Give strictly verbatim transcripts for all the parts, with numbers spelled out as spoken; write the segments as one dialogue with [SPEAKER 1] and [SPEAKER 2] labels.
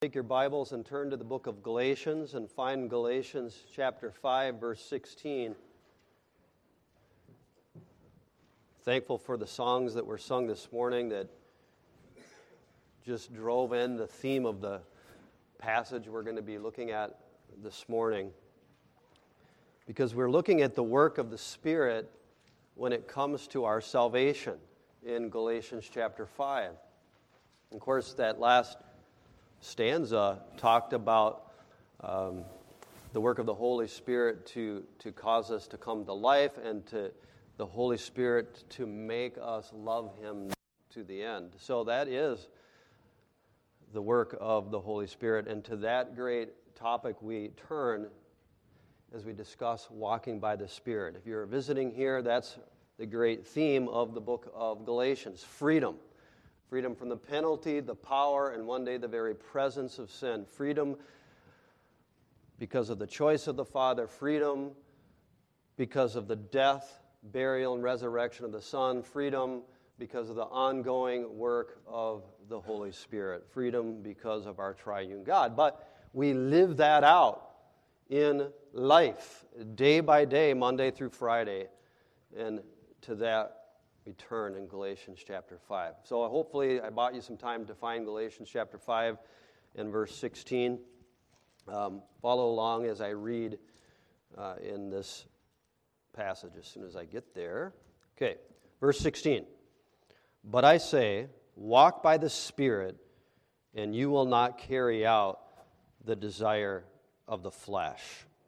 [SPEAKER 1] Take your Bibles and turn to the book of Galatians and find Galatians chapter five, verse sixteen. Thankful for the songs that were sung this morning that just drove in the theme of the passage we're going to be looking at this morning. Because we're looking at the work of the Spirit when it comes to our salvation in Galatians chapter five. Of course, that last stanza talked about um, the work of the Holy Spirit to, to cause us to come to life and to the Holy Spirit to make us love Him to the end. So that is the work of the Holy Spirit, and to that great topic we turn as we discuss walking by the Spirit. If you're visiting here, that's the great theme of the book of Galatians, freedom. Freedom from the penalty, the power, and one day the very presence of sin. Freedom because of the choice of the Father. Freedom because of the death, burial, and resurrection of the Son. Freedom because of the ongoing work of the Holy Spirit. Freedom because of our triune God. But we live that out in life, day by day, Monday through Friday. And to that we turn in Galatians chapter five. So hopefully I bought you some time to find Galatians chapter five and verse sixteen. Um, follow along as I read uh, in this passage as soon as I get there. Okay, verse sixteen. But I say, walk by the Spirit, and you will not carry out the desire of the flesh.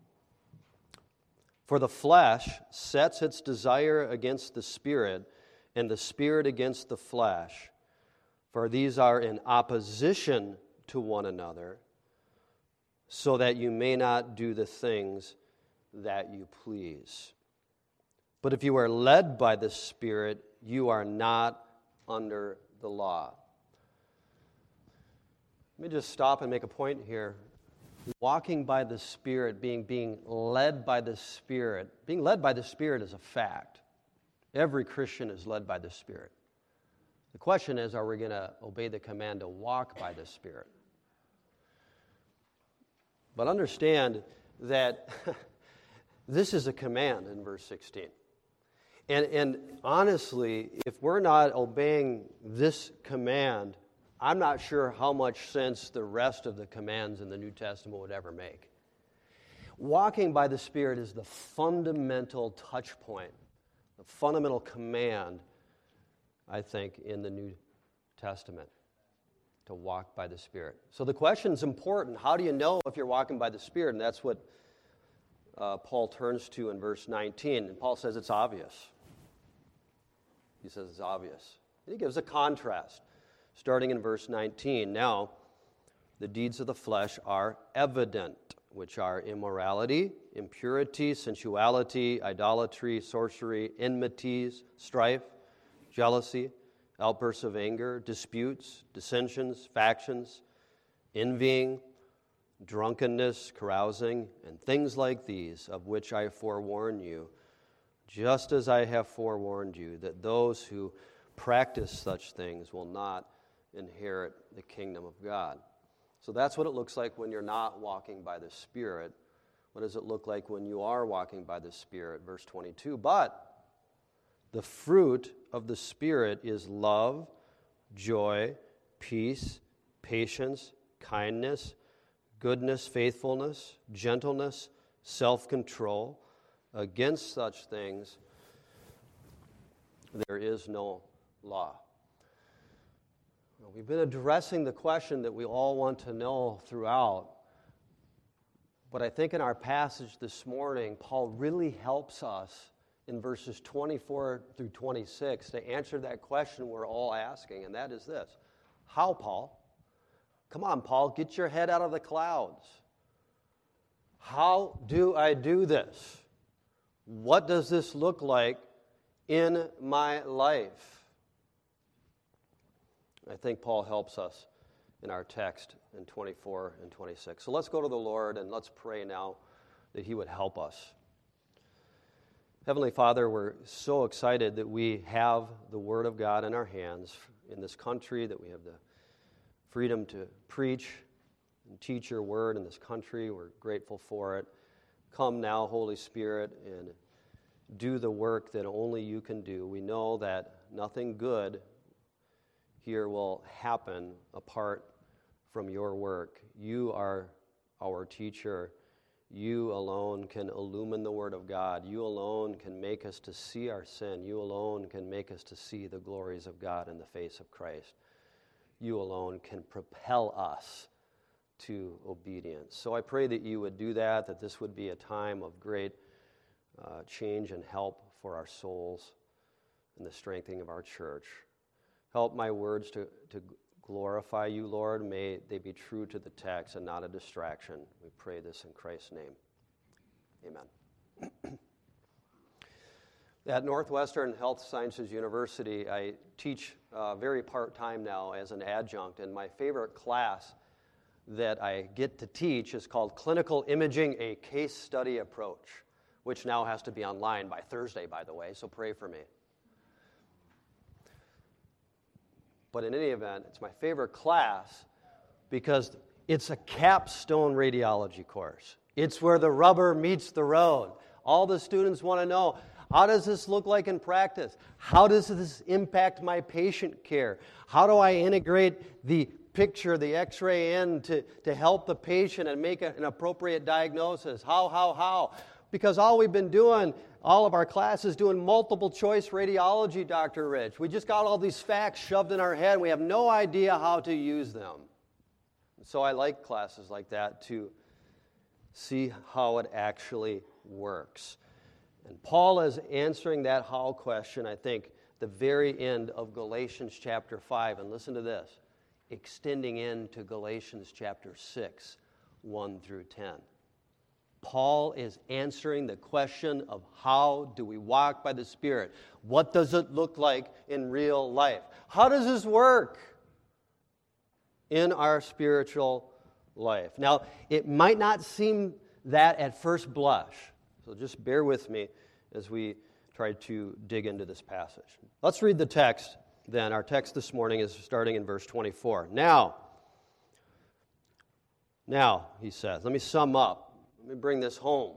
[SPEAKER 1] For the flesh sets its desire against the Spirit, and the Spirit against the flesh, for these are in opposition to one another, so that you may not do the things that you please. But if you are led by the Spirit, you are not under the law. Let me just stop and make a point here. Walking by the Spirit, being, being led by the Spirit, being led by the Spirit is a fact. Every Christian is led by the Spirit. The question is, are we going to obey the command to walk by the Spirit? But understand that this is a command in verse sixteen. And, and honestly, if we're not obeying this command, I'm not sure how much sense the rest of the commands in the New Testament would ever make. Walking by the Spirit is the fundamental touch point, the fundamental command, I think, in the New Testament, to walk by the Spirit. So the question's important. How do you know if you're walking by the Spirit? And that's what uh, Paul turns to in verse nineteen. And Paul says it's obvious. He says it's obvious. And he gives a contrast, starting in verse nineteen. Now, the deeds of the flesh are evident, which are immorality, impurity, sensuality, idolatry, sorcery, enmities, strife, jealousy, outbursts of anger, disputes, dissensions, factions, envying, drunkenness, carousing, and things like these, of which I forewarn you, just as I have forewarned you, that those who practice such things will not inherit the kingdom of God. So that's what it looks like when you're not walking by the Spirit. What does it look like when you are walking by the Spirit? Verse twenty-two, but the fruit of the Spirit is love, joy, peace, patience, kindness, goodness, faithfulness, gentleness, self-control. Against such things there is no law. We've been addressing the question that we all want to know throughout. But I think in our passage this morning, Paul really helps us in verses twenty-four through twenty-six to answer that question we're all asking, and that is this. How, Paul? Come on, Paul, get your head out of the clouds. How do I do this? What does this look like in my life? I think Paul helps us in our text in twenty-four and twenty-six. So let's go to the Lord and let's pray now that He would help us. Heavenly Father, we're so excited that we have the Word of God in our hands in this country, that we have the freedom to preach teach your word in this country. We're grateful for it. Come now, Holy Spirit, and do the work that only you can do. We know that nothing good here will happen apart from your work. You are our teacher. You alone can illumine the Word of God. You alone can make us to see our sin. You alone can make us to see the glories of God in the face of Christ. You alone can propel us to obedience. So I pray that you would do that, that this would be a time of great uh, change and help for our souls and the strengthening of our church. Help my words to, to glorify you, Lord. May they be true to the text and not a distraction. We pray this in Christ's name. Amen. At Northwestern Health Sciences University, I teach uh, very part-time now as an adjunct, and my favorite class that I get to teach is called Clinical Imaging, a Case Study Approach, which now has to be online by Thursday, by the way, so pray for me. But in any event, it's my favorite class because it's a capstone radiology course. It's where the rubber meets the road. All the students want to know, how does this look like in practice? How does this impact my patient care? How do I integrate the picture, the x-ray in to, to help the patient and make a, an appropriate diagnosis? How, how, how? Because all we've been doing, all of our classes, doing multiple choice radiology, Doctor Rich. We just got all these facts shoved in our head, and we have no idea how to use them. So I like classes like that to see how it actually works. And Paul is answering that how question, I think, the very end of Galatians chapter five. And listen to this, extending into Galatians chapter six, one through ten. Paul is answering the question of how do we walk by the Spirit? What does it look like in real life? How does this work in our spiritual life? Now, it might not seem that at first blush, so just bear with me as we try to dig into this passage. Let's read the text then. Our text this morning is starting in verse twenty-four. Now, now, he says, let me sum up. Let me bring this home.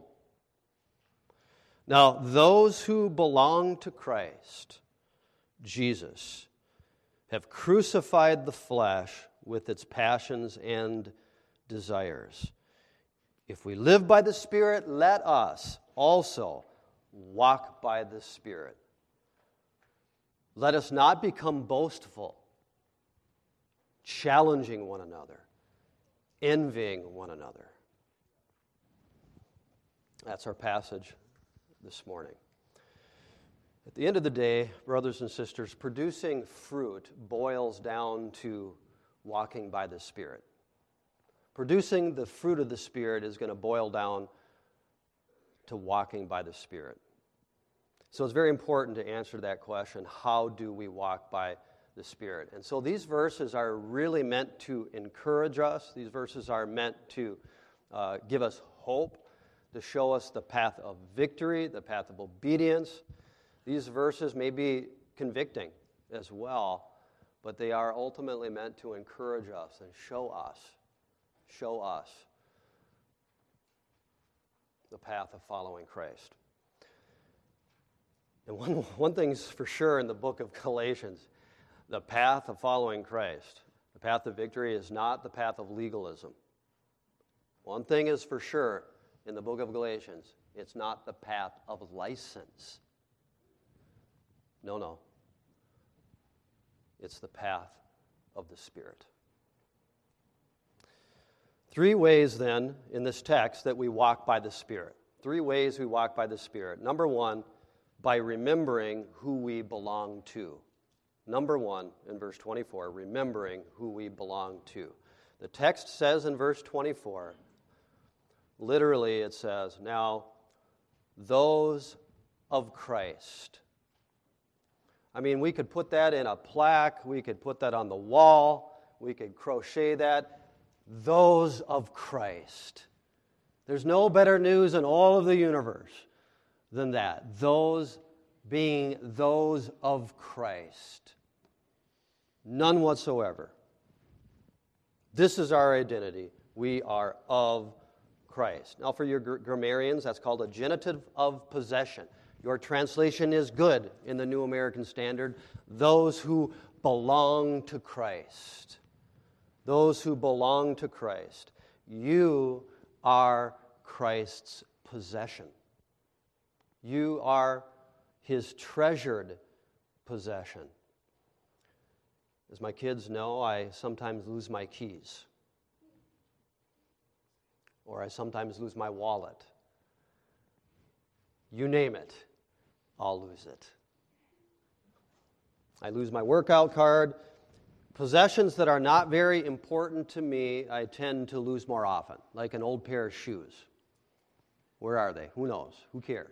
[SPEAKER 1] Now, those who belong to Christ, Jesus, have crucified the flesh with its passions and desires. If we live by the Spirit, let us also walk by the Spirit. Let us not become boastful, challenging one another, envying one another. That's our passage this morning. At the end of the day, brothers and sisters, producing fruit boils down to walking by the Spirit. Producing the fruit of the Spirit is going to boil down to walking by the Spirit. So it's very important to answer that question, how do we walk by the Spirit? And so these verses are really meant to encourage us. These verses are meant to uh, give us hope, to show us the path of victory, the path of obedience. These verses may be convicting as well, but they are ultimately meant to encourage us and show us, show us the path of following Christ. And one, one thing's for sure in the book of Galatians, the path of following Christ, the path of victory is not the path of legalism. One thing is for sure in the book of Galatians, it's not the path of license. No, no. It's the path of the Spirit. Three ways then in this text that we walk by the Spirit. Three ways we walk by the Spirit. Number one, by remembering who we belong to. Number one, in verse twenty-four, remembering who we belong to. The text says in verse twenty-four, literally it says, now, those of Christ. I mean, we could put that in a plaque, we could put that on the wall, we could crochet that. Those of Christ. There's no better news in all of the universe than that. Those being those of Christ. None whatsoever. This is our identity. We are of Christ. Now, for your gr- grammarians, that's called a genitive of possession. Your translation is good in the New American Standard. Those who belong to Christ. Those who belong to Christ. You are Christ's possession. You are His treasured possession. As my kids know, I sometimes lose my keys. Or I sometimes lose my wallet. You name it, I'll lose it. I lose my workout card. Possessions that are not very important to me, I tend to lose more often, like an old pair of shoes. Where are they? Who knows? Who cares?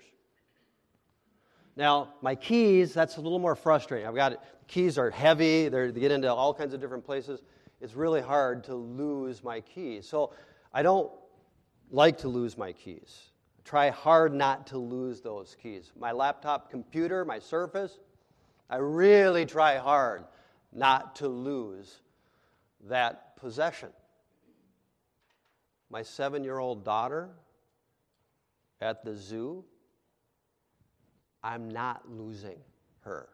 [SPEAKER 1] Now, my keys, that's a little more frustrating. I've got it. Keys are heavy. They're, they get into all kinds of different places. It's really hard to lose my keys. So I don't like to lose my keys. I try hard not to lose those keys. My laptop computer, my Surface, I really try hard not to lose that possession. My seven-year-old daughter at the zoo, I'm not losing her.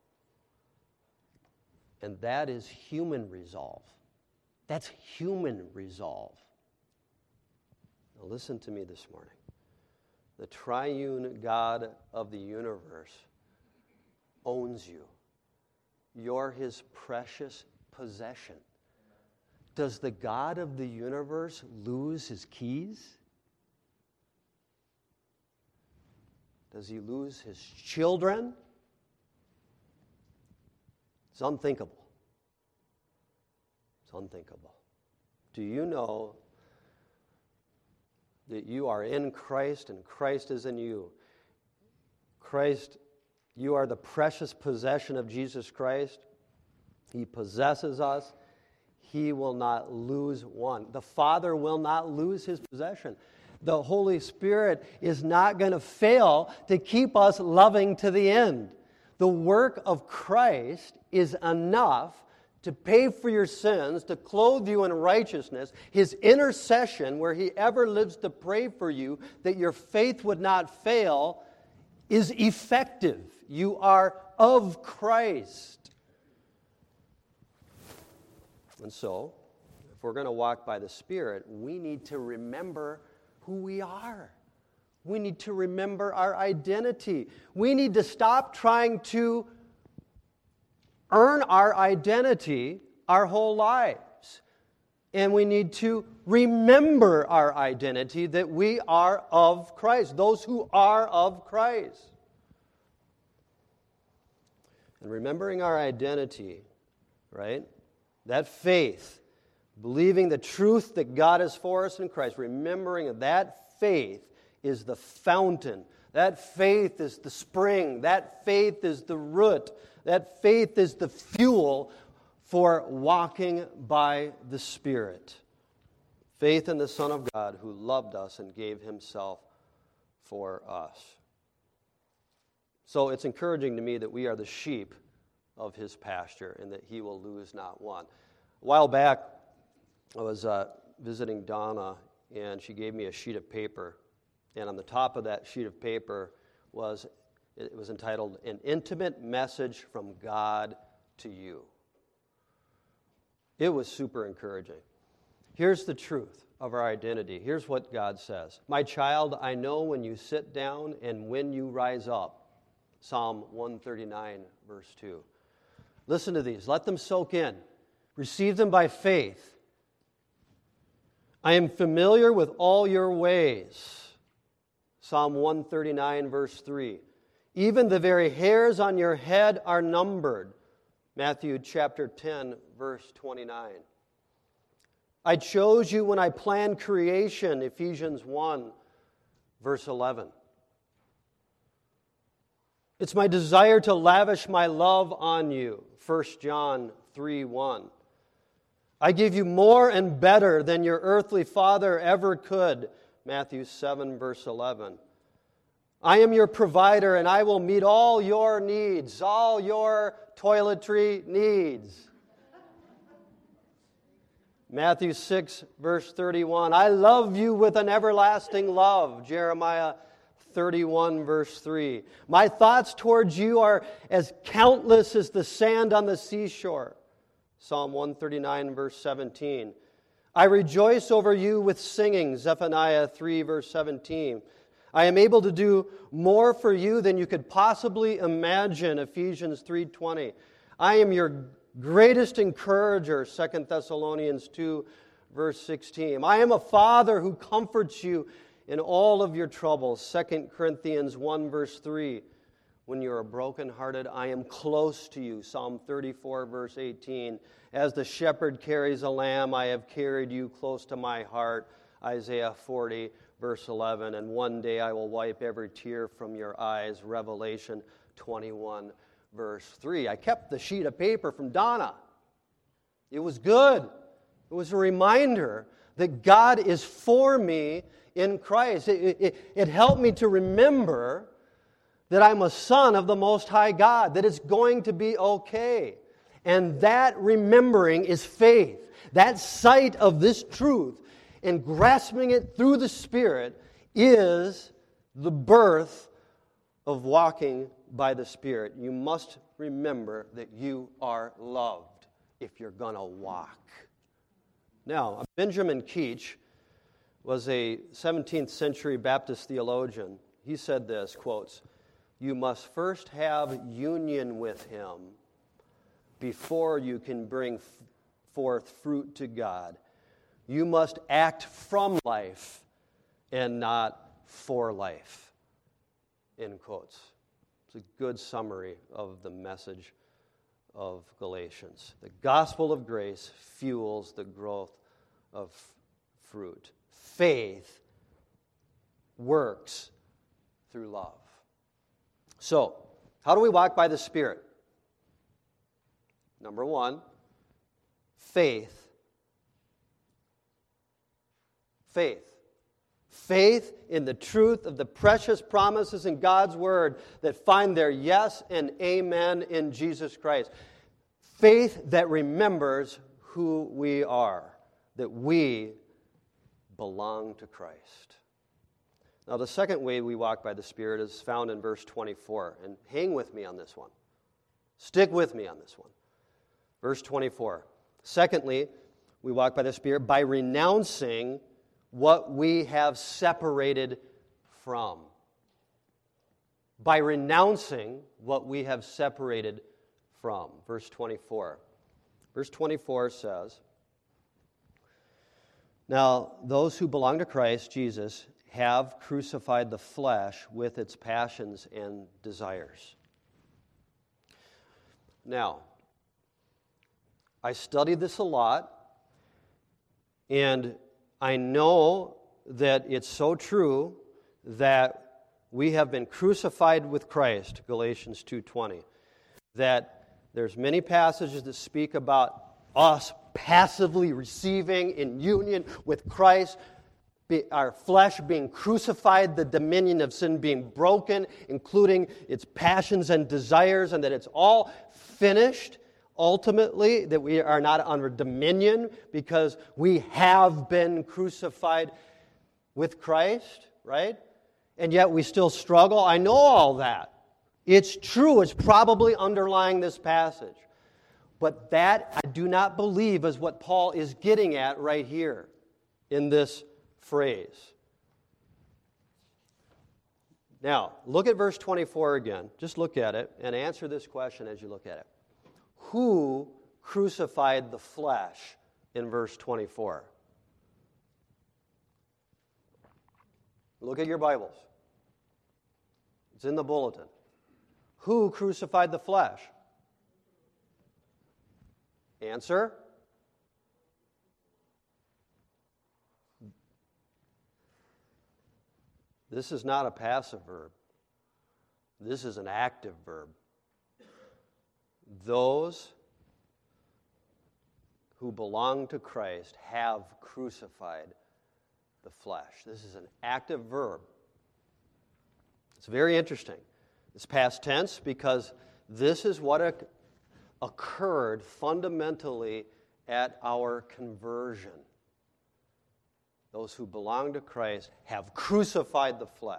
[SPEAKER 1] And that is human resolve. That's human resolve. Now listen to me this morning. The triune God of the universe owns you. You're His precious possession. Does the God of the universe lose His keys? Does He lose His children? It's unthinkable. It's unthinkable. Do you know that you are in Christ and Christ is in you? Christ, you are the precious possession of Jesus Christ. He possesses us. He will not lose one. The Father will not lose His possession. The Holy Spirit is not going to fail to keep us loving to the end. The work of Christ is enough to pay for your sins, to clothe you in righteousness. His intercession, where He ever lives to pray for you, that your faith would not fail, is effective. You are of Christ. And so, if we're going to walk by the Spirit, we need to remember who we are. We need to remember our identity. We need to stop trying to earn our identity our whole lives. And we need to remember our identity, that we are of Christ, those who are of Christ. And remembering our identity, right? That faith, believing the truth that God is for us in Christ, remembering that faith is the fountain. That faith is the spring. That faith is the root. That faith is the fuel for walking by the Spirit. Faith in the Son of God who loved us and gave Himself for us. So it's encouraging to me that we are the sheep of His pasture and that He will lose not one. A while back, I was uh, visiting Donna, and she gave me a sheet of paper. And on the top of that sheet of paper was, it was entitled, An Intimate Message from God to You. It was super encouraging. Here's the truth of our identity. Here's what God says. My child, I know when you sit down and when you rise up. Psalm one thirty-nine, verse two. Listen to these. Let them soak in. Receive them by faith. I am familiar with all your ways. Psalm one thirty-nine, verse three. Even the very hairs on your head are numbered. Matthew chapter ten, verse twenty-nine. I chose you when I planned creation. Ephesians one, verse eleven. It's my desire to lavish my love on you. First John three, one. I give you more and better than your earthly father ever could. Matthew seven, verse eleven. I am your provider, and I will meet all your needs, all your toiletry needs. Matthew six, verse thirty-one. I love you with an everlasting love. Jeremiah thirty-one, verse three. My thoughts towards you are as countless as the sand on the seashore. Psalm one thirty-nine, verse seventeen. I rejoice over you with singing. Zephaniah three, verse seventeen. I am able to do more for you than you could possibly imagine. Ephesians three twenty. I am your greatest encourager. Second Thessalonians two, verse sixteen. I am a father who comforts you in all of your troubles. Second Corinthians one, verse three. When you are brokenhearted, I am close to you. Psalm thirty-four, verse eighteen. As the shepherd carries a lamb, I have carried you close to my heart. Isaiah forty, verse eleven. And one day I will wipe every tear from your eyes. Revelation twenty-one, verse three. I kept the sheet of paper from Donna. It was good. It was a reminder that God is for me in Christ. It, it, it helped me to remember that I'm a son of the Most High God, that it's going to be okay. And that remembering is faith. That sight of this truth and grasping it through the Spirit is the birth of walking by the Spirit. You must remember that you are loved if you're going to walk. Now, Benjamin Keach was a seventeenth century Baptist theologian. He said this, quotes, "You must first have union with Him before you can bring forth fruit to God. You must act from life and not for life." End quotes. It's a good summary of the message of Galatians. The gospel of grace fuels the growth of fruit. Faith works through love. So, how do we walk by the Spirit? Number one, faith. Faith. Faith in the truth of the precious promises in God's Word that find their yes and amen in Jesus Christ. Faith that remembers who we are, that we belong to Christ. Now, the second way we walk by the Spirit is found in verse twenty-four. And hang with me on this one. Stick with me on this one. Verse twenty-four. Secondly, we walk by the Spirit by renouncing what we have separated from. By renouncing what we have separated from. Verse twenty-four. Verse twenty-four says, "Now, those who belong to Christ Jesus have crucified the flesh with its passions and desires." Now, I studied this a lot, and I know that it's so true that we have been crucified with Christ, Galatians two twenty, that there's many passages that speak about us passively receiving in union with Christ, our flesh being crucified, the dominion of sin being broken, including its passions and desires, and that it's all finished. Ultimately, that we are not under dominion because we have been crucified with Christ, right? And yet we still struggle. I know all that. It's true. It's probably underlying this passage. But that, I do not believe, is what Paul is getting at right here in this phrase. Now, look at verse twenty-four again. Just look at it and answer this question as you look at it. Who crucified the flesh in verse twenty-four? Look at your Bibles. It's in the bulletin. Who crucified the flesh? Answer? This is not a passive verb. This is an active verb. Those who belong to Christ have crucified the flesh. This is an active verb. It's very interesting. It's past tense because this is what occurred fundamentally at our conversion. Those who belong to Christ have crucified the flesh.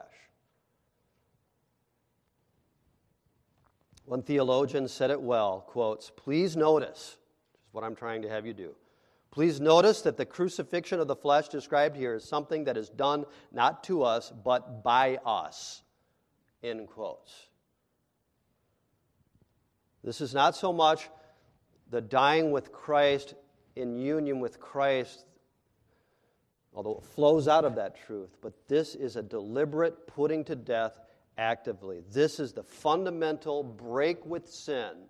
[SPEAKER 1] One theologian said it well, quotes, "Please notice," which is what I'm trying to have you do, "please notice that the crucifixion of the flesh described here is something that is done not to us, but by us," end quotes. This is not so much the dying with Christ in union with Christ, although it flows out of that truth, but this is a deliberate putting to death actively. This is the fundamental break with sin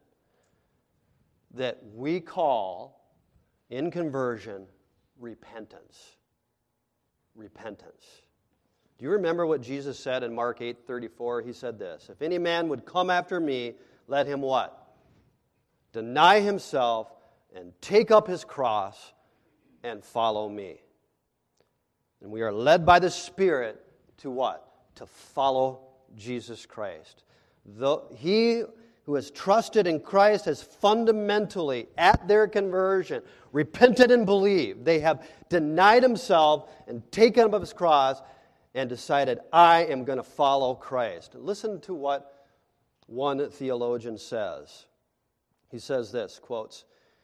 [SPEAKER 1] that we call, in conversion, repentance. Repentance. Do you remember what Jesus said in Mark eight thirty-four? He said this, "If any man would come after me, let him" what? "Deny himself and take up his cross and follow me." And we are led by the Spirit to what? To follow Jesus Christ. Though he who has trusted in Christ has fundamentally, at their conversion, repented and believed. They have denied himself and taken up his cross and decided, I am going to follow Christ. Listen to what one theologian says. He says this, quotes,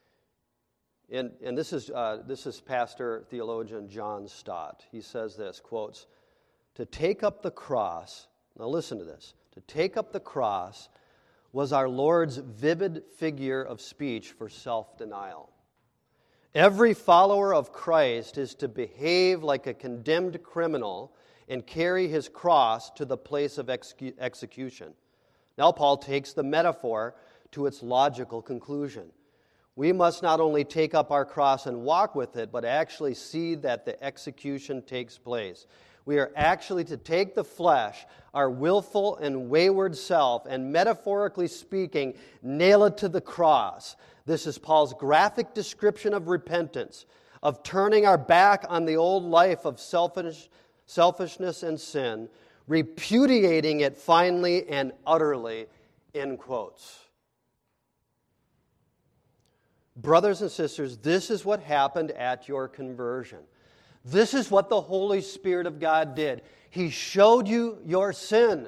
[SPEAKER 1] and, and this is uh, this is pastor theologian John Stott. He says this, quotes, "To take up the cross," now listen to this, "to take up the cross was our Lord's vivid figure of speech for self-denial. Every follower of Christ is to behave like a condemned criminal and carry his cross to the place of execu- execution. Now Paul takes the metaphor to its logical conclusion. We must not only take up our cross and walk with it, but actually see that the execution takes place. We are actually to take the flesh, our willful and wayward self, and metaphorically speaking, nail it to the cross. This is Paul's graphic description of repentance, of turning our back on the old life of selfish, selfishness and sin, repudiating it finally and utterly," end quotes. Brothers and sisters, this is what happened at your conversion. This is what the Holy Spirit of God did. He showed you your sin.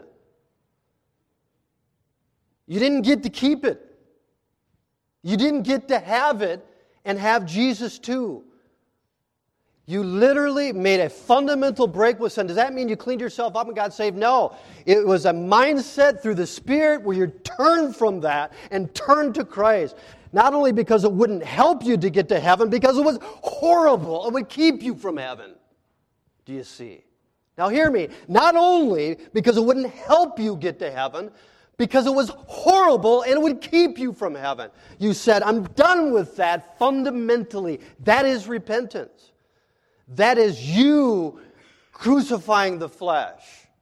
[SPEAKER 1] You didn't get to keep it. You didn't get to have it and have Jesus too. You literally made a fundamental break with sin. Does that mean you cleaned yourself up and got saved? No. It was a mindset through the Spirit where you turned from that and turned to Christ. Not only because it wouldn't help you to get to heaven, because it was horrible. It would keep you from heaven. Do you see? Now hear me. Not only because it wouldn't help you get to heaven, because it was horrible and it would keep you from heaven. You said, I'm done with that fundamentally. That is repentance. That is you crucifying the flesh.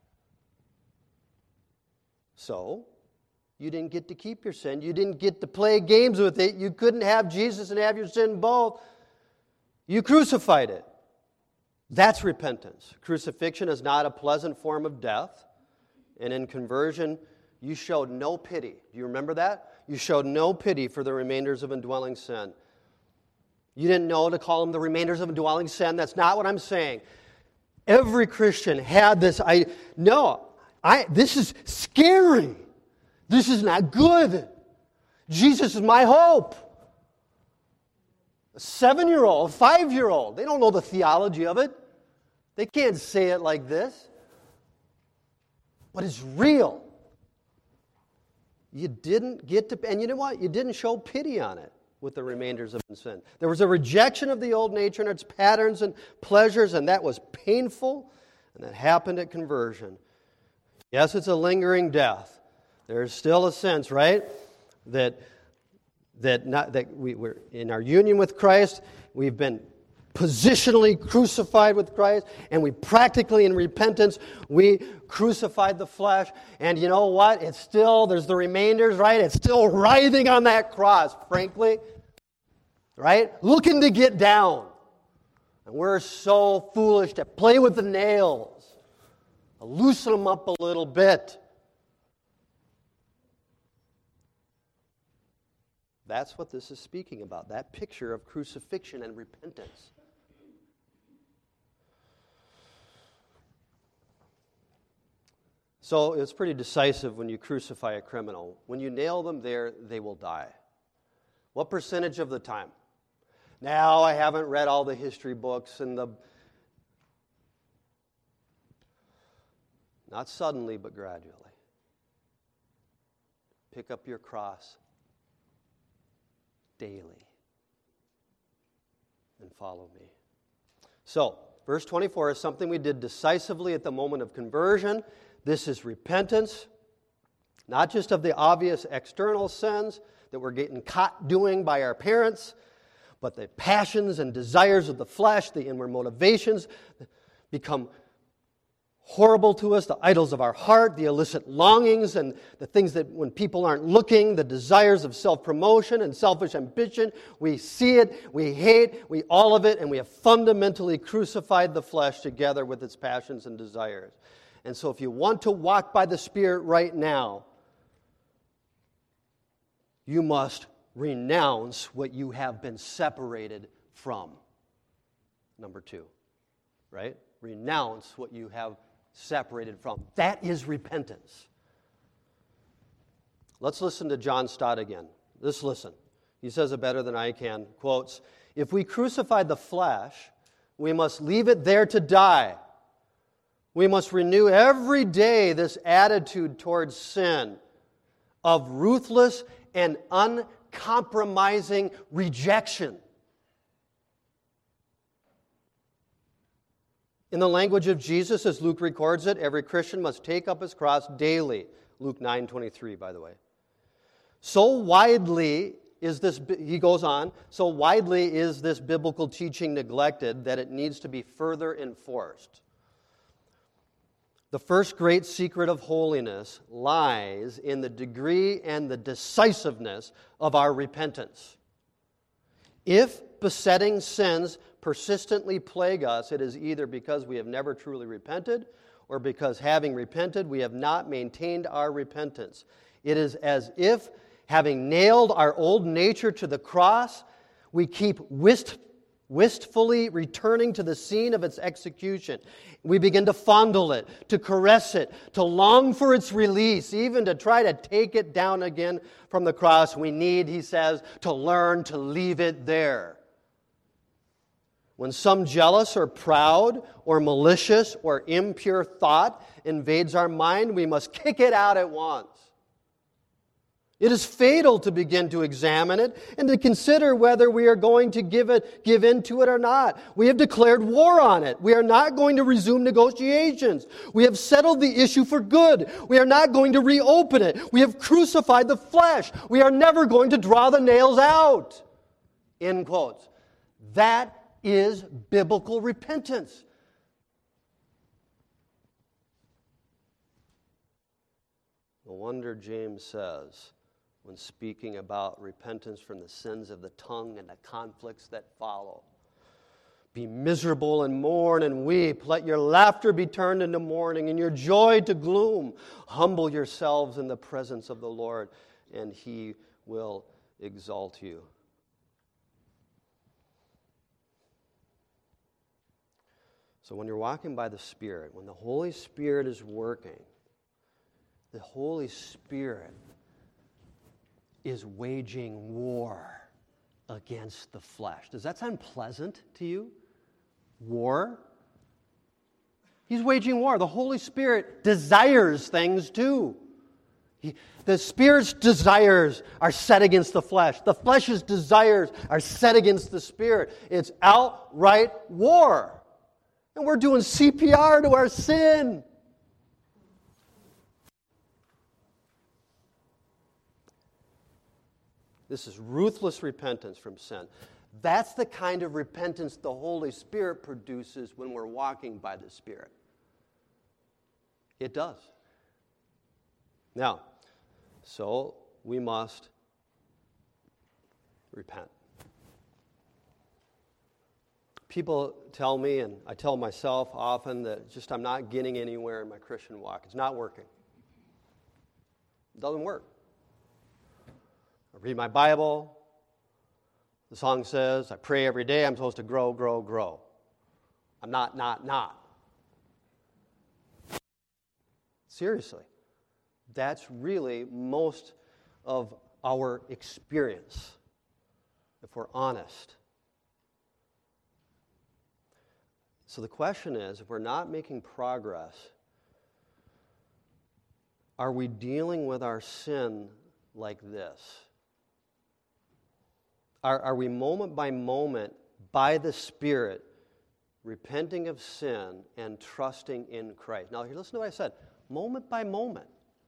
[SPEAKER 1] So, you didn't get to keep your sin. You didn't get to play games with it. You couldn't have Jesus and have your sin both. You crucified it. That's repentance. Crucifixion is not a pleasant form of death. And in conversion, you showed no pity. Do you remember that? You showed no pity for the remainders of indwelling sin. You didn't know to call them the remainders of indwelling sin. That's not what I'm saying. Every Christian had this. I no, I. This is scary. This is not good. Jesus is my hope. A seven-year-old, a five-year-old, they don't know the theology of it. They can't say it like this. But it's real. You didn't get to, and you know what? You didn't show pity on it with the remainders of sin. There was a rejection of the old nature and its patterns and pleasures, and that was painful, and that happened at conversion. Yes, it's a lingering death. There's still a sense, right, that that not that we, we're in our union with Christ, we've been positionally crucified with Christ, and we practically in repentance, we crucified the flesh, and you know what? It's still, there's the remainders, right? It's still writhing on that cross, frankly, right? Looking to get down. And we're so foolish to play with the nails, loosen them up a little bit. That's what this is speaking about, that picture of crucifixion and repentance. So it's pretty decisive when you crucify a criminal. When you nail them there, they will die. What percentage of the time? Now, I haven't read all the history books and the... Not suddenly, but gradually. Pick up your cross daily and follow me. So, verse twenty-four is something we did decisively at the moment of conversion. This is repentance, not just of the obvious external sins that we're getting caught doing by our parents, but the passions and desires of the flesh, the inward motivations become horrible to us, the idols of our heart, the illicit longings, and the things that when people aren't looking, the desires of self-promotion and selfish ambition. We see it, we hate, we all of it, and we have fundamentally crucified the flesh together with its passions and desires. And so if you want to walk by the Spirit right now, you must renounce what you have been separated from. Number two, right? Renounce what you have separated from. That is repentance. Let's listen to John Stott again. Let's listen. He says it better than I can. Quotes, "If we crucify the flesh, we must leave it there to die. We must renew every day this attitude towards sin of ruthless and uncompromising rejection. In the language of Jesus, as Luke records it, every Christian must take up his cross daily. Luke nine twenty-three, by the way. So widely is this, he goes on, so widely is this biblical teaching neglected that it needs to be further enforced. The first great secret of holiness lies in the degree and the decisiveness of our repentance. If besetting sins persistently plague us, it is either because we have never truly repented or because having repented, we have not maintained our repentance. It is as if, having nailed our old nature to the cross, we keep wist, wistfully returning to the scene of its execution. We begin to fondle it, to caress it, to long for its release, even to try to take it down again from the cross. We need, he says, to learn to leave it there. When some jealous or proud or malicious or impure thought invades our mind, we must kick it out at once. It is fatal to begin to examine it and to consider whether we are going to give it, give in to it or not. We have declared war on it. We are not going to resume negotiations. We have settled the issue for good. We are not going to reopen it. We have crucified the flesh. We are never going to draw the nails out. End quotes. That is biblical repentance. No wonder James says, when speaking about repentance from the sins of the tongue and the conflicts that follow, be miserable and mourn and weep. Let your laughter be turned into mourning and your joy to gloom. Humble yourselves in the presence of the Lord, and He will exalt you. So when you're walking by the Spirit, when the Holy Spirit is working, the Holy Spirit is waging war against the flesh. Does that sound pleasant to you? War? He's waging war. The Holy Spirit desires things too. He, the Spirit's desires are set against the flesh. The flesh's desires are set against the Spirit. It's outright war. And we're doing C P R to our sin. This is ruthless repentance from sin. That's the kind of repentance the Holy Spirit produces when we're walking by the Spirit. It does. Now, so we must repent. People tell me, and I tell myself often, that just I'm not getting anywhere in my Christian walk. It's not working. It doesn't work. I read my Bible, The song says, I pray every day, I'm supposed to grow, grow, grow. I'm not, not, not. Seriously. That's really most of our experience, if we're honest. So the question is, if we're not making progress, are we dealing with our sin like this? Are, are we moment by moment, by the Spirit, repenting of sin and trusting in Christ? Now, listen to what I said. Moment by moment.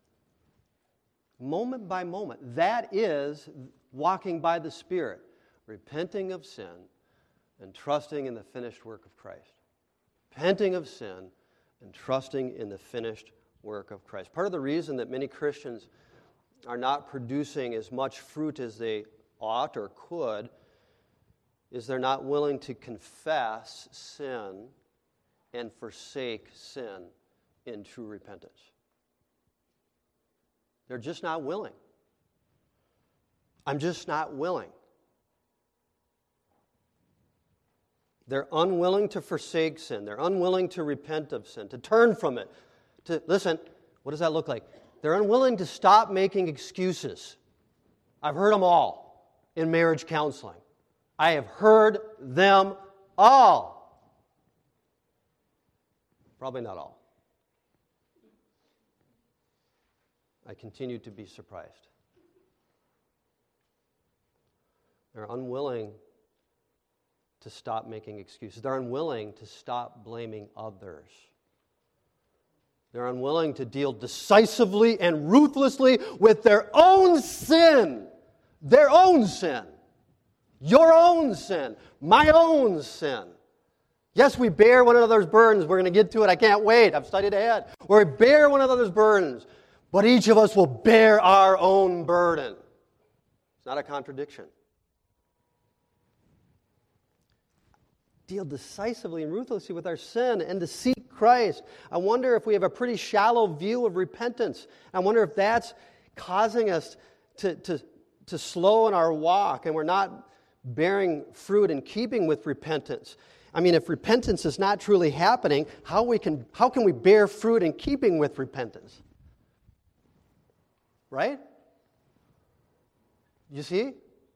[SPEAKER 1] Moment by moment. That is walking by the Spirit. Repenting of sin and trusting in the finished work of Christ. Repenting of sin and trusting in the finished work of Christ. Part of the reason that many Christians are not producing as much fruit as they ought or could is they're not willing to confess sin and forsake sin in true repentance. They're just not willing. I'm just not willing. They're unwilling to forsake sin. They're unwilling to repent of sin, to turn from it. To listen, what does that look like? They're unwilling to stop making excuses. I've heard them all in marriage counseling. I have heard them all. Probably not all. I continue to be surprised. They're unwilling to stop making excuses. They're unwilling to stop blaming others. They're unwilling to deal decisively and ruthlessly with their own sin. Their own sin. Your own sin. My own sin. Yes, we bear one another's burdens. We're going to get to it. I can't wait. I've studied ahead. We bear one another's burdens. But each of us will bear our own burden. It's not a contradiction. Deal decisively and ruthlessly with our sin and to seek Christ. I wonder if we have a pretty shallow view of repentance. I wonder if that's causing us to, to, to slow in our walk and we're not bearing fruit in keeping with repentance. I mean, if repentance is not truly happening, how we can how can we bear fruit in keeping with repentance? Right? You see?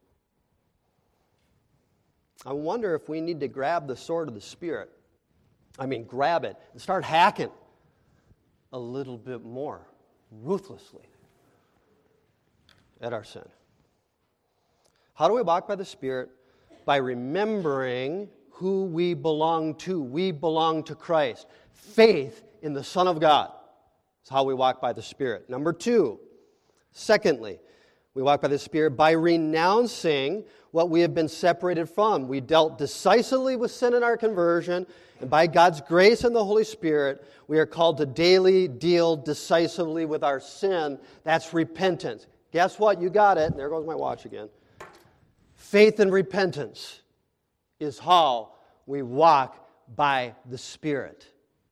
[SPEAKER 1] I wonder if we need to grab the sword of the Spirit. I mean, grab it and start hacking a little bit more ruthlessly at our sin. How do we walk by the Spirit? By remembering who we belong to. We belong to Christ. Faith in the Son of God is how we walk by the Spirit. Number two, secondly, we walk by the Spirit by renouncing what we have been separated from. We dealt decisively with sin in our conversion, and by God's grace and the Holy Spirit, we are called to daily deal decisively with our sin. That's repentance. Guess what? You got it. And there goes my watch again. Faith and repentance is how we walk by the Spirit.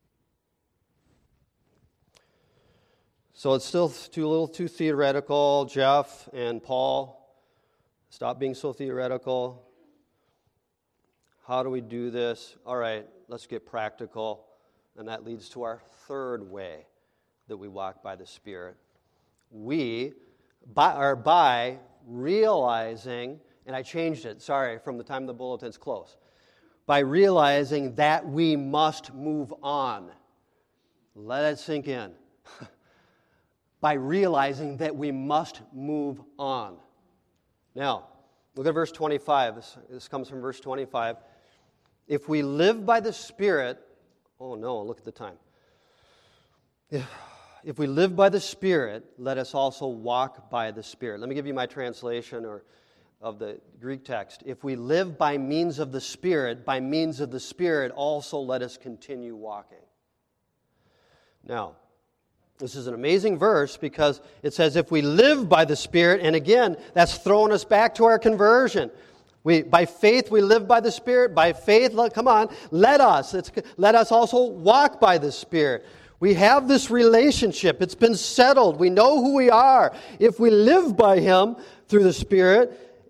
[SPEAKER 1] So it's still too a little too theoretical, Jeff and Paul. Stop being so theoretical. How do we do this? All right, let's get practical. And that leads to our third way that we walk by the Spirit. We by, are by realizing, and I changed it, sorry, from the time the bulletin's close, by realizing that we must move on. Let it sink in. By realizing that we must move on. Now, look at verse twenty-five. This, this comes from verse twenty-five. If we live by the Spirit, oh no, look at the time. If, if we live by the Spirit, let us also walk by the Spirit. Let me give you my translation or of the Greek text. If we live by means of the Spirit, by means of the Spirit, also let us continue walking. Now, this is an amazing verse because it says if we live by the Spirit, and again, that's throwing us back to our conversion. We, by faith, we live by the Spirit. By faith, let, come on, let us. It's, let us also walk by the Spirit. We have this relationship. It's been settled. We know who we are. If we live by Him through the Spirit,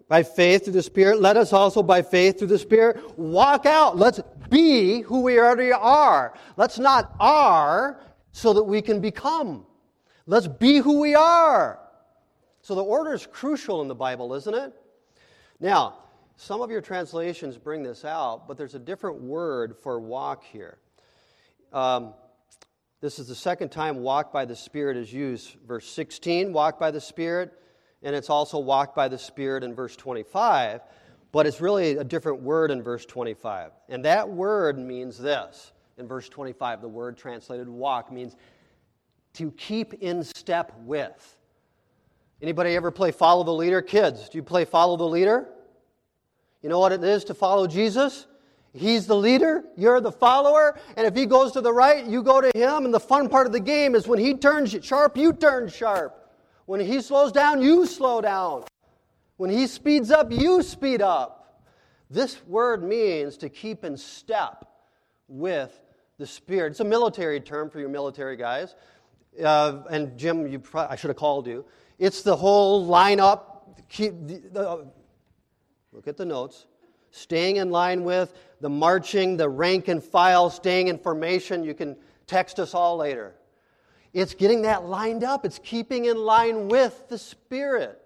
[SPEAKER 1] by faith through the Spirit, let us also by faith through the Spirit walk out. Let's be who we already are. Let's not are so that we can become. Let's be who we are. So the order is crucial in the Bible, isn't it? Now, some of your translations bring this out, but there's a different word for walk here. Um, this is the second time walk by the Spirit is used. Verse sixteen, walk by the Spirit, and it's also walk by the Spirit in verse twenty-five, but it's really a different word in verse twenty-five. And that word means this. In verse twenty-five, the word translated walk means to keep in step with. Anybody ever play follow the leader? Kids, do you play follow the leader? You know what it is to follow Jesus? He's the leader, you're the follower, and if he goes to the right, you go to him, and the fun part of the game is when he turns sharp, you turn sharp. When he slows down, you slow down. When he speeds up, you speed up. This word means to keep in step with the Spirit. It's a military term for your military guys. Uh, and Jim, you probably, I should have called you. It's the whole line up, keep, the, uh, look at the notes, staying in line with, the marching, the rank and file, staying in formation. You can text us all later. It's getting that lined up. It's keeping in line with the Spirit.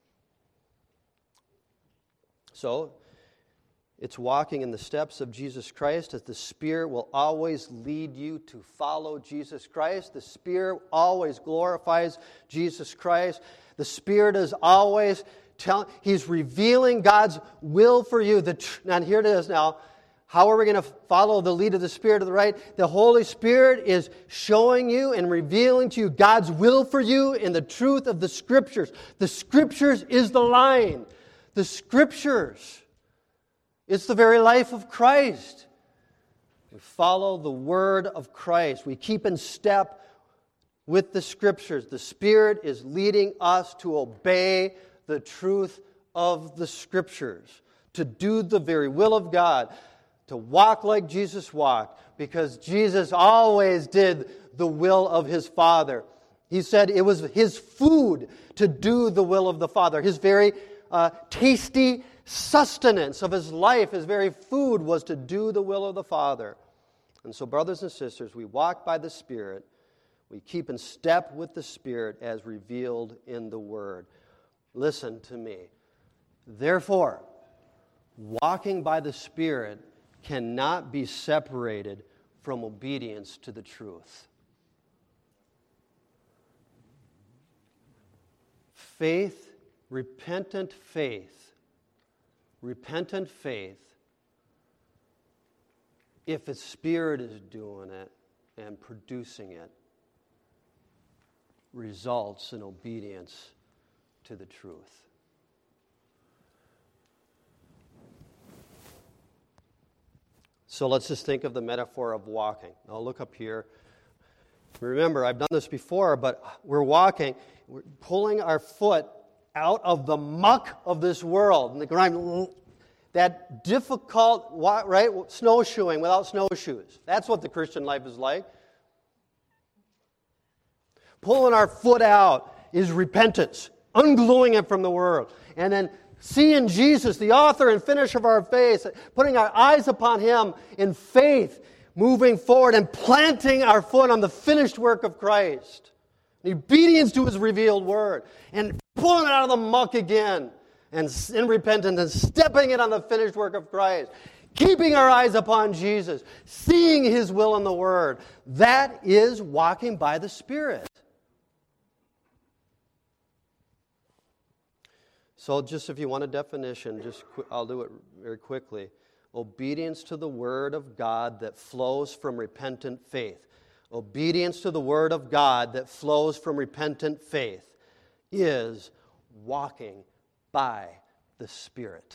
[SPEAKER 1] So, it's walking in the steps of Jesus Christ, as the Spirit will always lead you to follow Jesus Christ. The Spirit always glorifies Jesus Christ. The Spirit is always telling, He's revealing God's will for you. The tr- and here it is now. How are we going to follow the lead of the Spirit to the right? The Holy Spirit is showing you and revealing to you God's will for you in the truth of the Scriptures. The Scriptures is the line. The Scriptures. It's the very life of Christ. We follow the Word of Christ. We keep in step with the Scriptures. The Spirit is leading us to obey the truth of the Scriptures, to do the very will of God, to walk like Jesus walked, because Jesus always did the will of His Father. He said it was His food to do the will of the Father. His very uh, tasty sustenance of His life, His very food was to do the will of the Father. And so, brothers and sisters, we walk by the Spirit. We keep in step with the Spirit as revealed in the Word. Listen to me. Therefore, walking by the Spirit cannot be separated from obedience to the truth. Faith, repentant faith, Repentant faith, if the Spirit is doing it and producing it, results in obedience to the truth. So let's just think of the metaphor of walking. Now look up here. Remember, I've done this before, but we're walking, we're pulling our foot out of the muck of this world. And the grind, that difficult, right, snowshoeing without snowshoes. That's what the Christian life is like. Pulling our foot out is repentance, ungluing it from the world. And then seeing Jesus, the author and finisher of our faith, putting our eyes upon Him in faith, moving forward and planting our foot on the finished work of Christ. In obedience to His revealed Word. And pulling it out of the muck again. And in repentance and stepping it on the finished work of Christ. Keeping our eyes upon Jesus. Seeing His will in the Word. That is walking by the Spirit. So just if you want a definition, just qu- I'll do it very quickly. Obedience to the Word of God that flows from repentant faith. Obedience to the Word of God that flows from repentant faith is walking by the Spirit.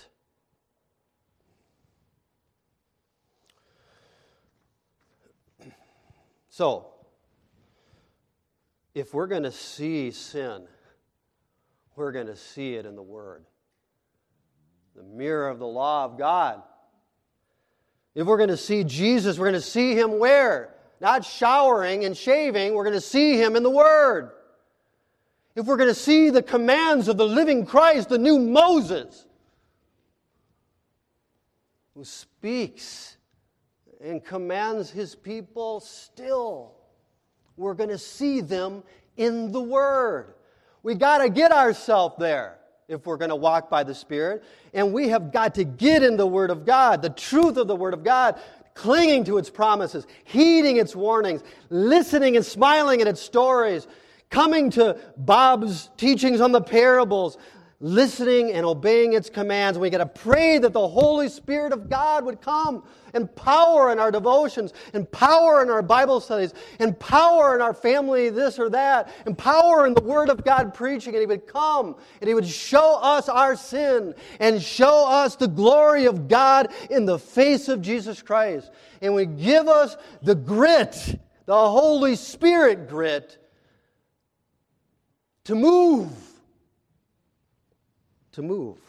[SPEAKER 1] So, if we're going to see sin, we're going to see it in the Word. The mirror of the law of God. If we're going to see Jesus, we're going to see Him where? Not showering and shaving, we're going to see Him in the Word. If we're going to see the commands of the living Christ, the new Moses, who speaks and commands his people still. We're going to see them in the Word. We got to get ourselves there if we're going to walk by the Spirit. And we have got to get in the Word of God, the truth of the Word of God, clinging to its promises, heeding its warnings, listening and smiling at its stories, coming to Bob's teachings on the parables, listening and obeying its commands. We got to pray that the Holy Spirit of God would come and power in our devotions, and power in our Bible studies, and power in our family this or that, and power in the Word of God preaching. And He would come and He would show us our sin and show us the glory of God in the face of Jesus Christ. And would give us the grit, the Holy Spirit grit, to move. To move.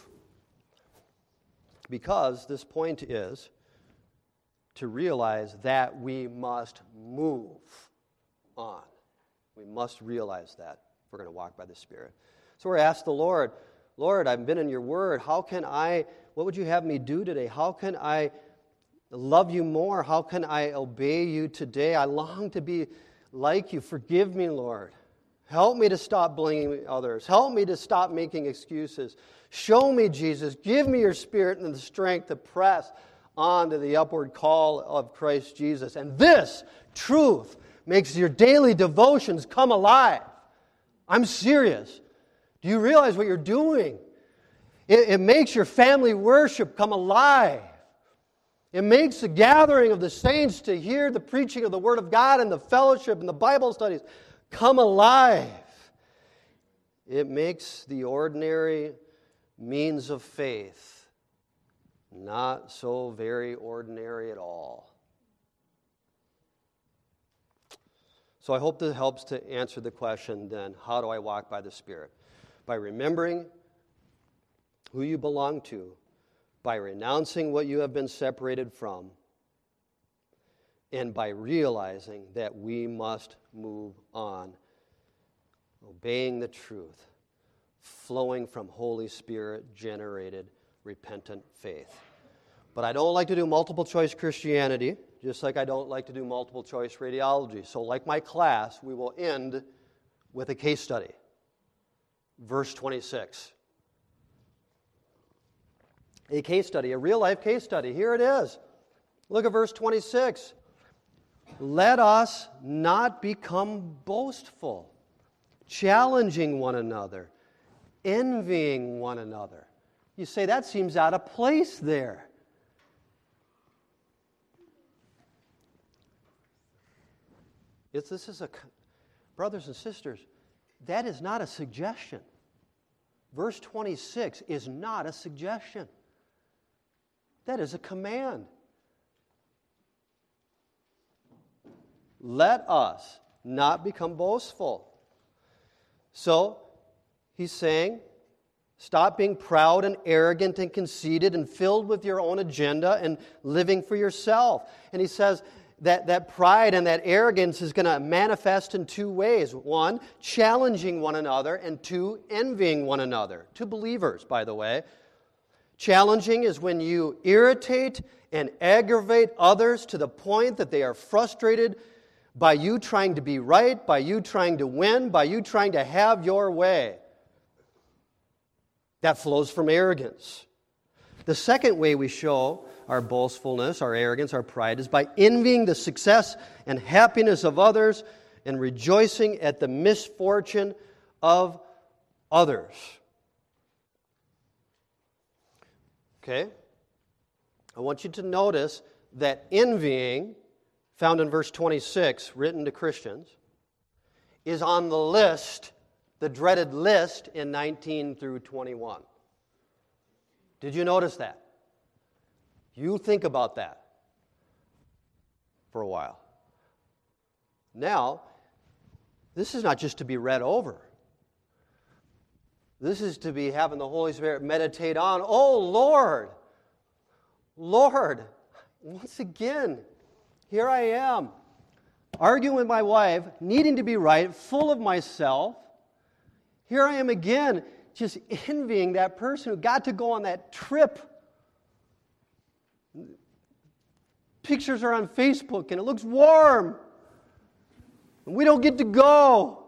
[SPEAKER 1] Because this point is to realize that we must move on. We must realize that if we're going to walk by the Spirit. So we're asked the Lord, Lord, I've been in your Word. How can I, what would you have me do today? How can I love you more? How can I obey you today? I long to be like you. Forgive me, Lord. Help me to stop blaming others. Help me to stop making excuses. Show me, Jesus. Give me your Spirit and the strength to press on to the upward call of Christ Jesus. And this truth makes your daily devotions come alive. I'm serious. Do you realize what you're doing? It, it makes your family worship come alive. It makes the gathering of the saints to hear the preaching of the Word of God and the fellowship and the Bible studies come alive. It makes the ordinary means of faith not so very ordinary at all. So I hope this helps to answer the question then, how do I walk by the Spirit? By remembering who you belong to, by renouncing what you have been separated from, and by realizing that we must move on, obeying the truth, flowing from Holy Spirit-generated repentant faith. But I don't like to do multiple choice Christianity, just like I don't like to do multiple choice radiology. So like my class, we will end with a case study. Verse twenty-six. A case study, a real-life case study. Here it is. Look at verse twenty-six. Let us not become boastful, challenging one another, envying one another. You say, that seems out of place there. It's, this is a, brothers and sisters, that is not a suggestion. Verse twenty-six is not a suggestion. That is a command. Let us not become boastful. So, he's saying, stop being proud and arrogant and conceited and filled with your own agenda and living for yourself. And he says that, that pride and that arrogance is going to manifest in two ways. One, challenging one another, and two, envying one another. Two believers, by the way. Challenging is when you irritate and aggravate others to the point that they are frustrated by you trying to be right, by you trying to win, by you trying to have your way. That flows from arrogance. The second way we show our boastfulness, our arrogance, our pride is by envying the success and happiness of others and rejoicing at the misfortune of others. Okay? I want you to notice that envying, found in verse twenty-six, written to Christians, is on the list, the dreaded list in nineteen through twenty-one. Did you notice that? You think about that for a while. Now, this is not just to be read over. This is to be having the Holy Spirit meditate on. Oh, Lord, Lord, once again, here I am, arguing with my wife, needing to be right, full of myself. Here I am again, just envying that person who got to go on that trip. pictures are on Facebook and it looks warm. And we don't get to go.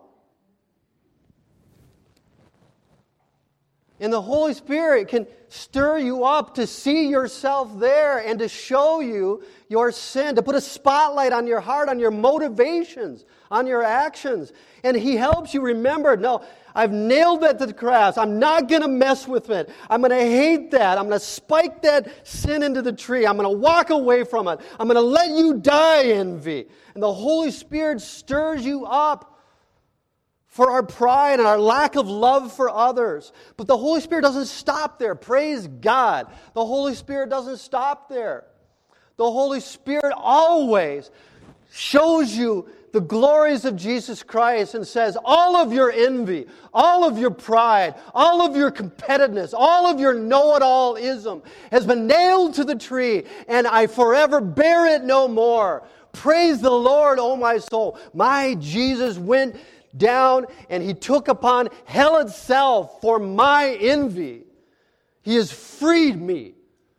[SPEAKER 1] And the Holy Spirit can stir you up to see yourself there and to show you your sin, to put a spotlight on your heart, on your motivations, on your actions. And He helps you remember, no, I've nailed that to the cross. I'm not going to mess with it. I'm going to hate that. I'm going to spike that sin into the tree. I'm going to walk away from it. I'm going to let you die, envy. And the Holy Spirit stirs you up for our pride and our lack of love for others. But the Holy Spirit doesn't stop there. Praise God. The Holy Spirit doesn't stop there. The Holy Spirit always shows you the glories of Jesus Christ and says, all of your envy, all of your pride, all of your competitiveness, all of your know-it-all-ism has been nailed to the tree, and I forever bear it no more. Praise the Lord, O my soul. My Jesus went down and He took upon hell itself for my envy. He has freed me.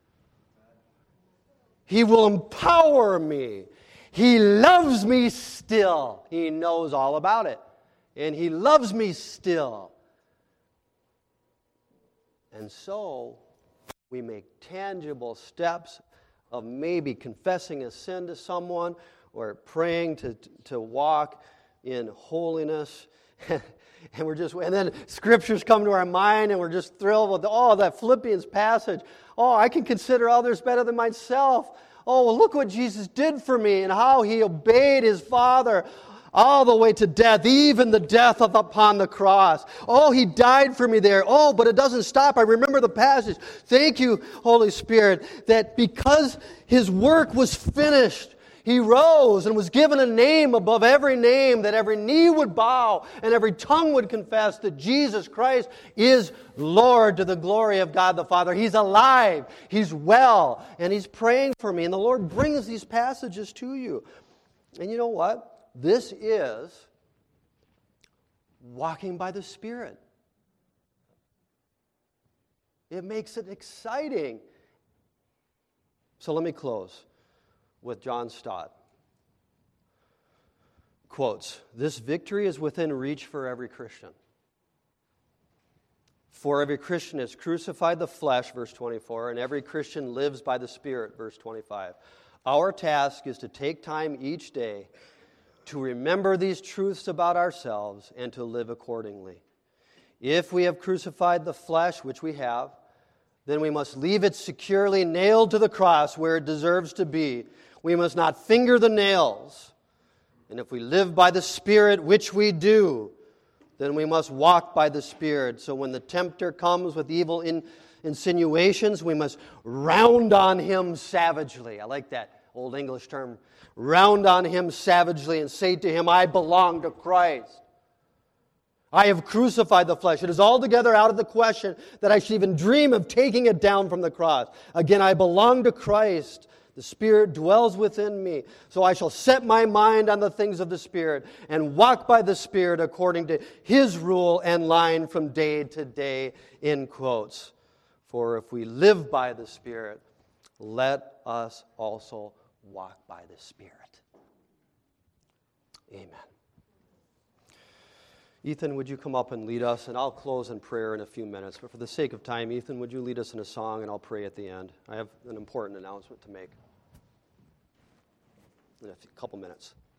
[SPEAKER 1] He will empower me. He loves me still. He knows all about it. And He loves me still. And so we make tangible steps of maybe confessing a sin to someone or praying to, to walk in holiness. And we're just, and then scriptures come to our mind and we're just thrilled with, oh, that Philippians passage. Oh, I can consider others better than myself. Oh, well, look what Jesus did for me and how He obeyed His Father all the way to death, even the death of upon the cross. Oh, He died for me there. Oh, but it doesn't stop. I remember the passage. Thank you, Holy Spirit, that because His work was finished, He rose and was given a name above every name, that every knee would bow and every tongue would confess that Jesus Christ is Lord, to the glory of God the Father. He's alive, He's well, and He's praying for me. And the Lord brings these passages to you. And you know what? This is walking by the Spirit. It makes it exciting. So let me close with John Stott. Quotes, "This victory is within reach for every Christian. For every Christian has crucified the flesh," verse twenty-four, "and every Christian lives by the Spirit," verse twenty-five. "Our task is to take time each day to remember these truths about ourselves and to live accordingly. If we have crucified the flesh, which we have, then we must leave it securely nailed to the cross where it deserves to be. We must not finger the nails. And if we live by the Spirit, which we do, then we must walk by the Spirit. So when the tempter comes with evil in, insinuations, we must round on him savagely." I like that old English term. "Round on him savagely and say to him, I belong to Christ. I have crucified the flesh. It is altogether out of the question that I should even dream of taking it down from the cross. Again, I belong to Christ. The Spirit dwells within me. So I shall set my mind on the things of the Spirit and walk by the Spirit according to His rule and line from day to day," in quotes. "For if we live by the Spirit, let us also walk by the Spirit." Amen. Ethan, would you come up and lead us? And I'll close in prayer in a few minutes. But for the sake of time, Ethan, would you lead us in a song, and I'll pray at the end. I have an important announcement to make in a couple minutes.